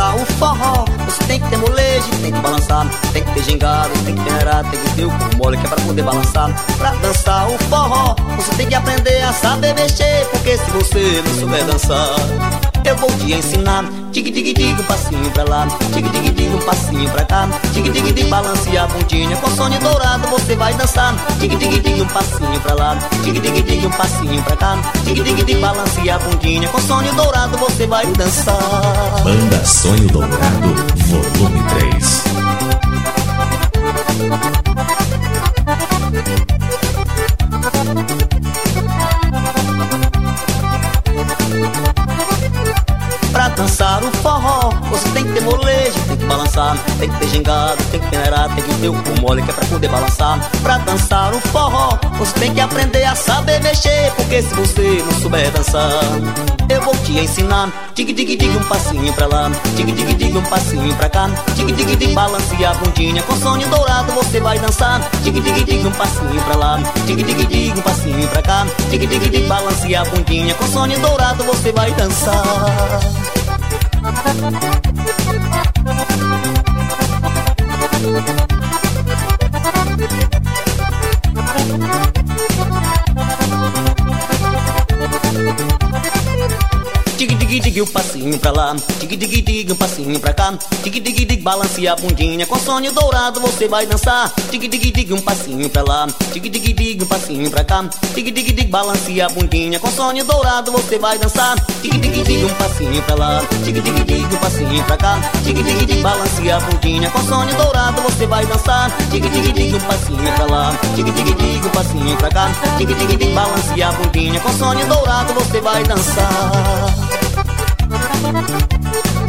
dançar o forró, você tem que ter molejo, tem que balançar, tem que ter gingado, tem que peneirar, tem que ter o corpo mole que é pra poder balançar. Pra dançar o forró, você tem que aprender a saber mexer, porque se você não souber dançar, eu vou te ensinar. Tig-tig-tig, um passinho pra lá, tig-tig-tig, um passinho pra cá, tig-tig-tig, balance a bundinha, com sonho dourado você vai dançar. Tig-tig-tig, um passinho pra lá, tig-tig-tig, um passinho pra cá, tig-tig-tig, balance a bundinha, com sonho dourado você vai dançar. Banda Sonho Dourado, volume 3. Pra dançar o forró, você tem que ter molejo, tem que balançar, tem que ter gingado, tem que peneirar, tem que ter o corpo mole que é pra poder balançar. Pra dançar o forró, você tem que aprender a saber mexer, porque se você não souber dançar, eu vou te ensinar. Tig-tig-tig, um passinho pra lá, tig-tig-tig, um passinho pra cá, tig-tig-tig, balance a bundinha, com sonho dourado você vai dançar. Tig-tig-tig, um passinho pra lá, tig-tig-tig, um passinho pra cá, tig-tig-tig, balance a bundinha, com sonho dourado você vai dançar. Tig-tig-tig, um passinho pra lá, tig-tig-tig, um passinho pra cá, tig-tig-tig, balance a bundinha, com sonho dourado você vai dançar. Tig-tig-tig, um passinho pra lá, tig-tig-tig, um passinho pra cá, tig-tig-tig, balance a bundinha, com sonho dourado você vai dançar. Tig-tig-tig, um passinho pra lá, tig-tig-tig, um passinho pra cá, tig-tig-tig, balance a bundinha, com sonho dourado você vai dançar. Tig-tig-tig, um passinho pra lá, tig-tig-tig, um passinho pra cá, tig-tig-tig, balance a bundinha, com sonho dourado você vai dançar.